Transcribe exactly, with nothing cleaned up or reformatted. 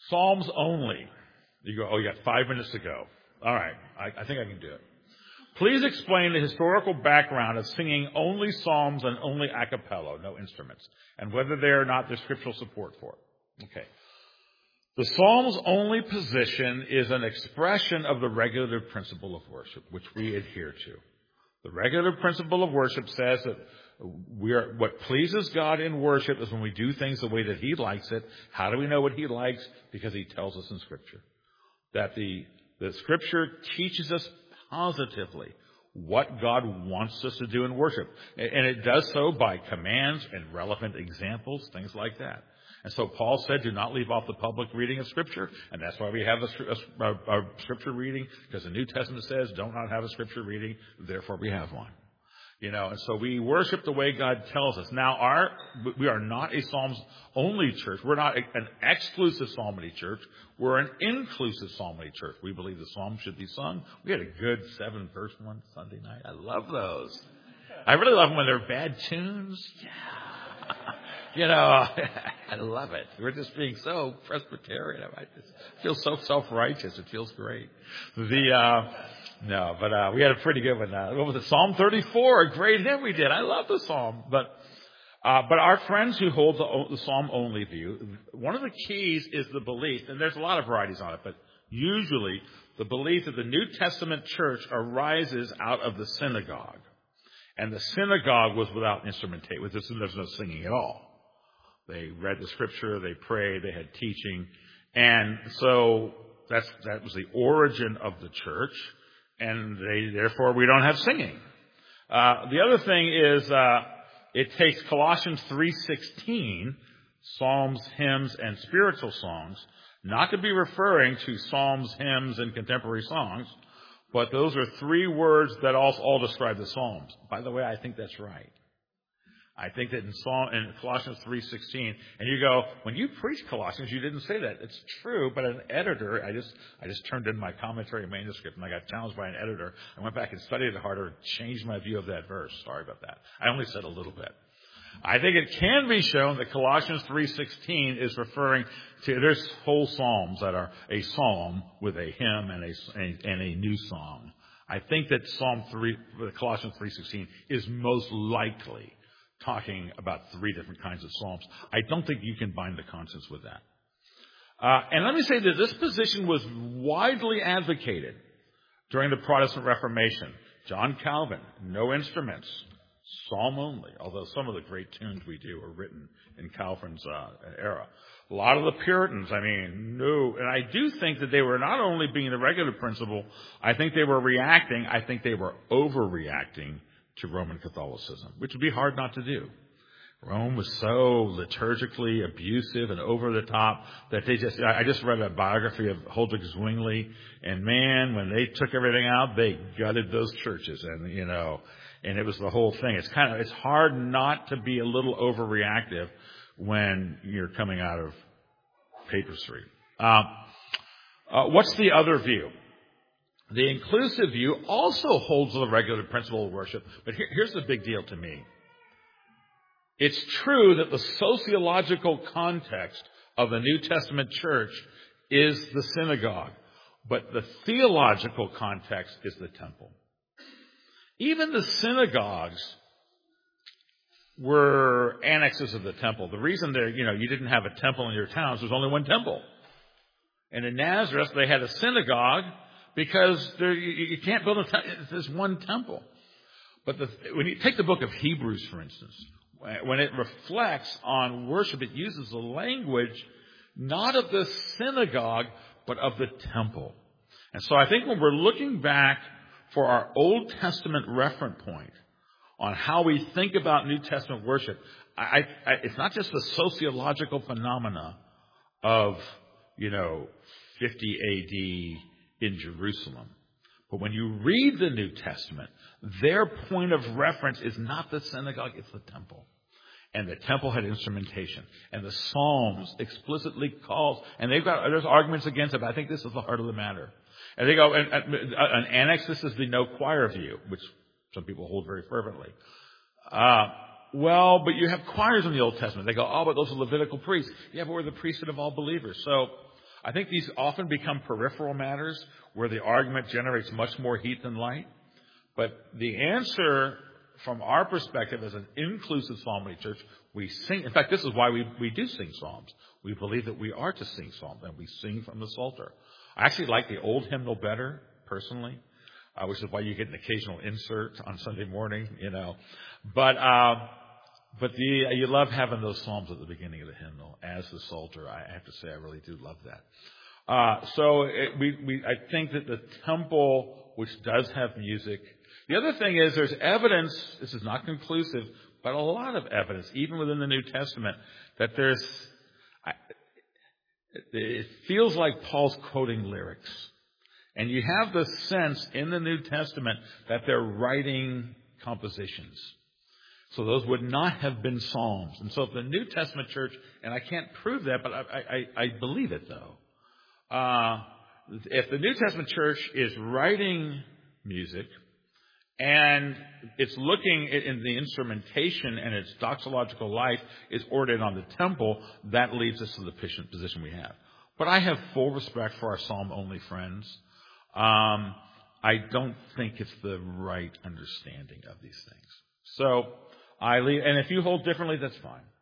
Psalms only. You go, oh, you got five minutes to go. All right, I, I think I can do it. Please explain the historical background of singing only psalms and only a cappella, no instruments, and whether there or not there's scriptural support for it. Okay. The psalms only position is an expression of the regulative principle of worship, which we adhere to. The regulative principle of worship says that we are, what pleases God in worship is when we do things the way that He likes it. How do we know what He likes? Because He tells us in Scripture. That the, the Scripture teaches us positively what God wants us to do in worship. And it does so by commands and relevant examples, things like that. And so Paul said, do not leave off the public reading of Scripture. And that's why we have a, a, a, a Scripture reading, because the New Testament says, don't not have a Scripture reading, therefore we have one. You know, and so we worship the way God tells us. Now, our we are not a Psalms-only church. We're not a, an exclusive psalmody church. We're an inclusive psalmody church. We believe the psalms should be sung. We had a good seven-verse one Sunday night. I love those. I really love them when they're bad tunes. Yeah. You know, I love it. We're just being so Presbyterian. I just feel so self-righteous. It feels great. The... Uh, No, but uh, we had a pretty good one. Uh, what was it? Psalm thirty-four, a great hymn we did. I love the psalm. But uh, but our friends who hold the, the psalm-only view, one of the keys is the belief, and there's a lot of varieties on it, but usually the belief that the New Testament church arises out of the synagogue. And the synagogue was without instrumentation. There's no singing at all. They read the Scripture, they prayed, they had teaching. And so that's that was the origin of the church. And they, therefore, we don't have singing. Uh, the other thing is, uh, it takes Colossians three sixteen, psalms, hymns, and spiritual songs, not to be referring to psalms, hymns, and contemporary songs, but those are three words that all, all describe the psalms. By the way, I think that's right. I think that in, Psalm, in Colossians three sixteen, and you go, when you preach Colossians, you didn't say that. It's true, but an editor, I just I just turned in my commentary manuscript, and I got challenged by an editor. I went back and studied it harder and changed my view of that verse. Sorry about that. I only said a little bit. I think it can be shown that Colossians three sixteen is referring to, there's whole psalms that are a psalm with a hymn and a, and a new song. I think that Psalm three, Colossians three sixteen is most likely talking about three different kinds of psalms. I don't think you can bind the conscience with that. Uh, and let me say that this position was widely advocated during the Protestant Reformation. John Calvin, no instruments, psalm only, although some of the great tunes we do are written in Calvin's uh, era. A lot of the Puritans, I mean, no. And I do think that they were not only being the regulative principle, I think they were reacting, I think they were overreacting to Roman Catholicism, which would be hard not to do. Rome was so liturgically abusive and over the top that they just, I just read a biography of Huldrych Zwingli, and man, when they took everything out, they gutted those churches, and, you know, and it was the whole thing. It's kind of, it's hard not to be a little overreactive when you're coming out of papistry. Uh, uh, what's the other view? The inclusive view also holds the regulative principle of worship, but here, here's the big deal to me. It's true that the sociological context of the New Testament church is the synagogue, but the theological context is the temple. Even the synagogues were annexes of the temple. The reason there, you know, you didn't have a temple in your towns, there was only one temple. And in Nazareth, they had a synagogue, because there, you, you can't build a temple. There's one temple. But the, when you take the book of Hebrews, for instance, when it reflects on worship, it uses the language not of the synagogue, but of the temple. And so I think when we're looking back for our Old Testament reference point on how we think about New Testament worship, I, I, it's not just the sociological phenomena of, you know, fifty A D in Jerusalem. But when you read the New Testament, their point of reference is not the synagogue, it's the temple. And the temple had instrumentation. And the Psalms explicitly calls, and they've got, there's arguments against it, but I think this is the heart of the matter. And they go, and, and, an annex, this is the no choir view, which some people hold very fervently. Uh, well, but you have choirs in the Old Testament. They go, oh, but those are Levitical priests. Yeah, but we're the priesthood of all believers. So, I think these often become peripheral matters where the argument generates much more heat than light. But the answer from our perspective as an inclusive psalmody church, we sing. In fact, this is why we, we do sing psalms. We believe that we are to sing psalms, and we sing from the Psalter. I actually like the old hymnal better, personally, uh, which is why you get an occasional insert on Sunday morning, you know. But uh, but the uh, you love having those psalms at the beginning of the hymnal as the Psalter. I have to say, I really do love that. Uh, so it, we, we I think that the temple, which does have music. The other thing is there's evidence, this is not conclusive, but a lot of evidence, even within the New Testament, that there's, it feels like Paul's quoting lyrics. And you have the sense in the New Testament that they're writing compositions. So those would not have been psalms. And so if the New Testament church, and I can't prove that, but I, I, I believe it though. Uh, if the New Testament church is writing music, and it's looking in the instrumentation and its doxological life is ordered on the temple, that leads us to the position we have. But I have full respect for our psalm-only friends. Um, I don't think it's the right understanding of these things. So I leave, and if you hold differently, that's fine.